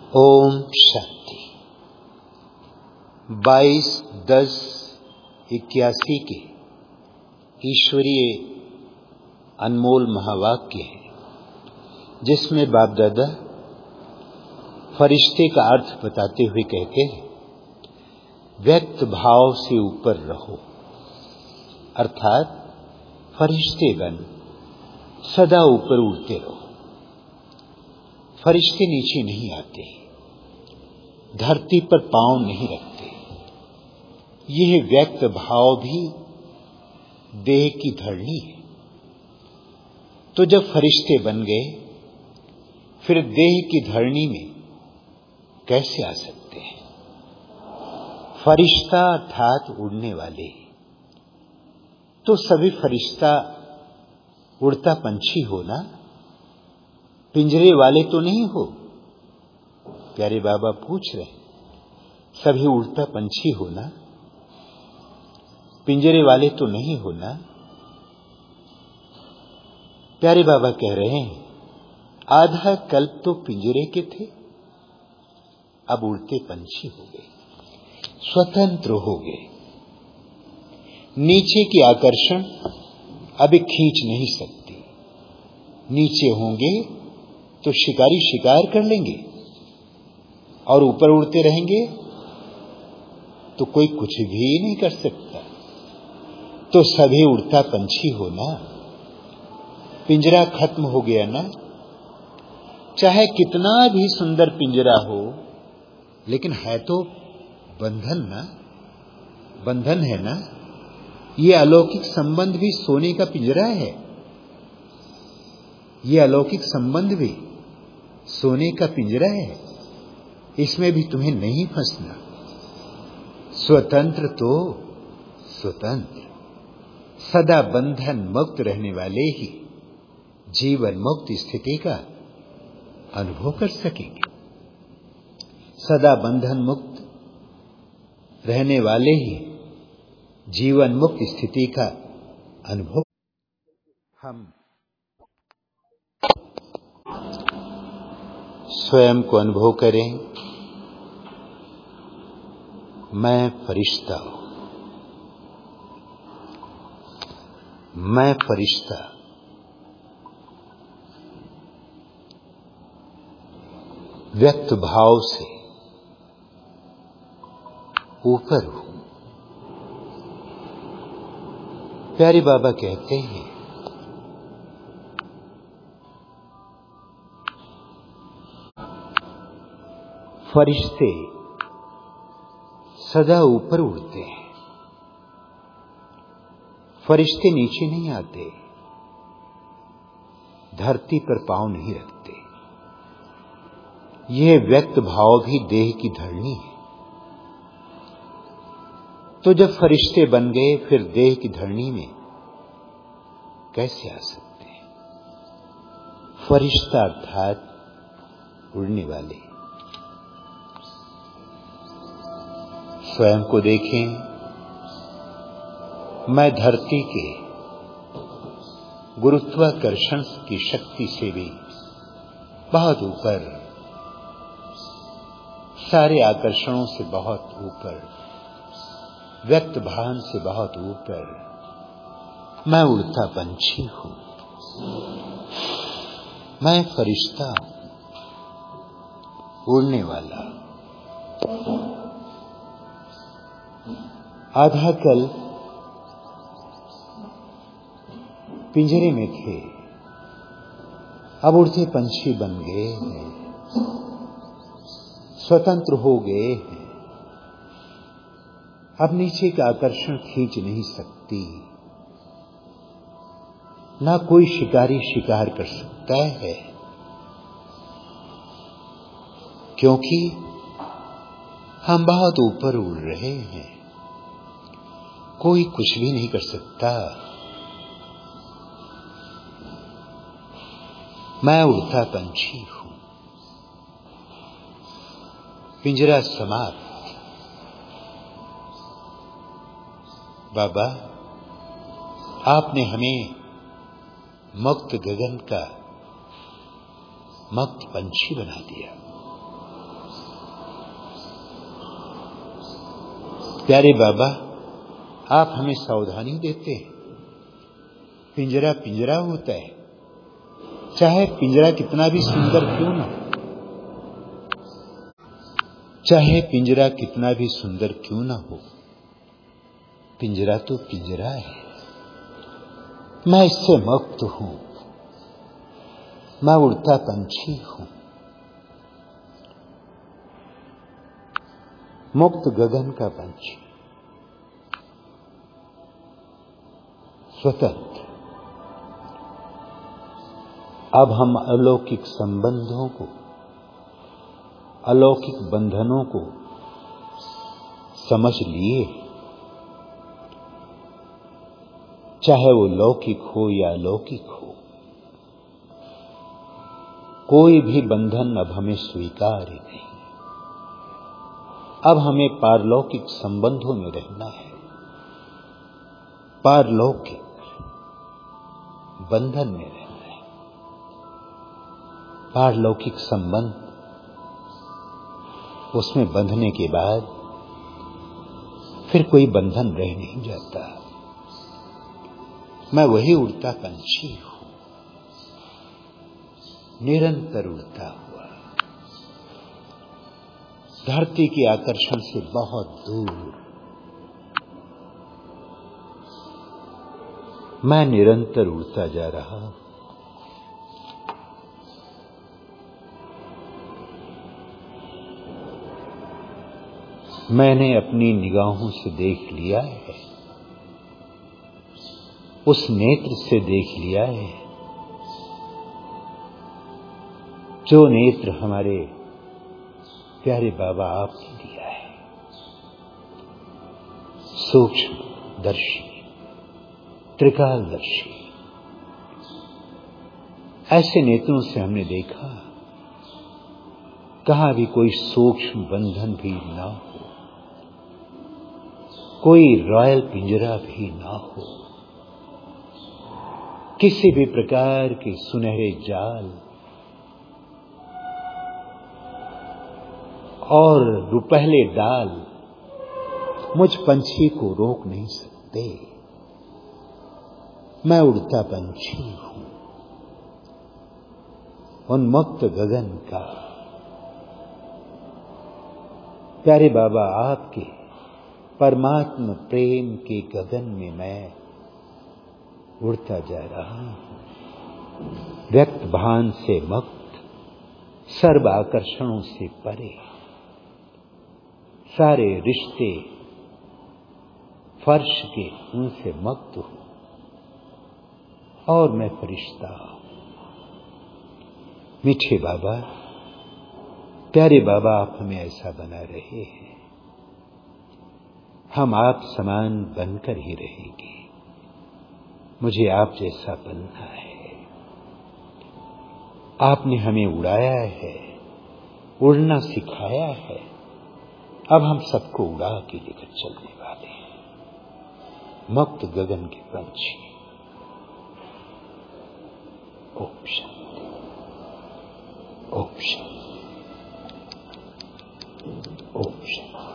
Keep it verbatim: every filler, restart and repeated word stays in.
ओम शांति। बाईस दस इक्यासी के ईश्वरीय अनमोल महावाक्य है, जिसमें बाप दादा फरिश्ते का अर्थ बताते हुए कहते हैं, व्यक्त भाव से ऊपर रहो, अर्थात फरिश्ते बन सदा ऊपर उड़ते रहो। फरिश्ते नीचे नहीं आते, धरती पर पांव नहीं रखते। यह व्यक्त भाव भी देह की धरनी है। तो जब फरिश्ते बन गए, फिर देह की धरनी में कैसे आ सकते हैं? फरिश्ता अर्थात उड़ने वाले। तो सभी फरिश्ता उड़ता पंछी हो ना, पिंजरे वाले तो नहीं हो। प्यारे बाबा पूछ रहे, सभी उड़ता पंछी हो ना, पिंजरे वाले तो नहीं हो ना। प्यारे बाबा कह रहे हैं, आधा कल्प तो पिंजरे के थे, अब उड़ते पंछी हो गए, स्वतंत्र हो गए। नीचे की आकर्षण अभी खींच नहीं सकती। नीचे होंगे तो शिकारी शिकार कर लेंगे, और ऊपर उड़ते रहेंगे तो कोई कुछ भी नहीं कर सकता। तो सभी उड़ता पंछी हो ना, पिंजरा खत्म हो गया ना। चाहे कितना भी सुंदर पिंजरा हो, लेकिन है तो बंधन ना, बंधन है ना। ये अलौकिक संबंध भी सोने का पिंजरा है। ये अलौकिक संबंध भी सोने का पिंजरा है। इसमें भी तुम्हें नहीं फंसना। स्वतंत्र तो स्वतंत्र, सदा बंधन मुक्त रहने वाले ही जीवन मुक्त स्थिति का अनुभव कर सकेंगे। सदा बंधन मुक्त रहने वाले ही जीवन मुक्त स्थिति का अनुभव हम स्वयं को अनुभव करें। मैं फरिश्ता हूं, मैं फरिश्ता व्यक्त भाव से ऊपर हूं। प्यारे बाबा कहते हैं, फरिश्ते सदा ऊपर उड़ते हैं, फरिश्ते नीचे नहीं आते, धरती पर पांव नहीं रखते। यह व्यक्त भाव भी देह की धरनी है। तो जब फरिश्ते बन गए, फिर देह की धरनी में कैसे आ सकते हैं? फरिश्ता अर्थात उड़ने वाले। स्वयं को देखें, मैं धरती के गुरुत्वाकर्षण की शक्ति से भी बहुत ऊपर, सारे आकर्षणों से बहुत ऊपर, व्यक्त भान से बहुत ऊपर मैं उड़ता पंछी हूं, मैं फरिश्ता उड़ने वाला। आधा कल पिंजरे में थे, अब उड़ते पंछी बन गए हैं, स्वतंत्र हो गए हैं। अब नीचे का आकर्षण खींच नहीं सकती, ना कोई शिकारी शिकार कर सकता है, क्योंकि हम बहुत ऊपर उड़ रहे हैं। कोई कुछ भी नहीं कर सकता। मैं उड़ता पंछी हूं, पिंजरा समाप्त। बाबा, आपने हमें मुक्त गगन का मुक्त पंछी बना दिया। प्यारे बाबा, आप हमें सावधानी देते हैं। पिंजरा पिंजरा होता है, चाहे पिंजरा कितना भी सुंदर क्यों ना हो, चाहे पिंजरा कितना भी सुंदर क्यों ना हो, पिंजरा तो पिंजरा है। मैं इससे मुक्त हूं, मैं उड़ता पंछी हूं, मुक्त गगन का पंछी, स्वतंत्र। अब हम अलौकिक संबंधों को, अलौकिक बंधनों को समझ लिए, चाहे वो लौकिक हो या अलौकिक हो, कोई भी बंधन अब हमें स्वीकार ही नहीं। अब हमें पारलौकिक संबंधों में रहना है, पारलौकिक बंधन में रहना है। पारलौकिक संबंध, उसमें बंधने के बाद फिर कोई बंधन रह नहीं जाता। मैं वही उड़ता पंछी हूं, निरंतर उड़ता हुआ, धरती के आकर्षण से बहुत दूर। मैं निरंतर उड़ता जा रहा हूं। मैंने अपनी निगाहों से देख लिया है, उस नेत्र से देख लिया है जो नेत्र हमारे प्यारे बाबा आपने दिया है। सूक्ष्म दर्शी, त्रिकालदर्शी, ऐसे नेत्रों से हमने देखा, कहां भी कोई सूक्ष्म बंधन भी ना हो, कोई रॉयल पिंजरा भी ना हो, किसी भी प्रकार के सुनहरे जाल और रुपहले डाल मुझ पंछी को रोक नहीं सकते। मैं उड़ता पंछी हूं, उन्मुक्त गगन का। प्यारे बाबा, आपके परमात्मा प्रेम के गगन में मैं उड़ता जा रहा हूं, व्यक्त भान से मुक्त, सर्व आकर्षणों से परे। सारे रिश्ते फर्श के, उनसे मुक्त हूं और मैं फरिश्ता हूं। मीठे बाबा, प्यारे बाबा, आप हमें ऐसा बना रहे हैं, हम आप समान बनकर ही रहेंगे। मुझे आप जैसा बनना है। आपने हमें उड़ाया है, उड़ना सिखाया है, अब हम सबको उड़ा के लेकर चलने वाले हैं, मुक्त गगन के पंछी। ओम शांति, ओम शांति, ओम शांति।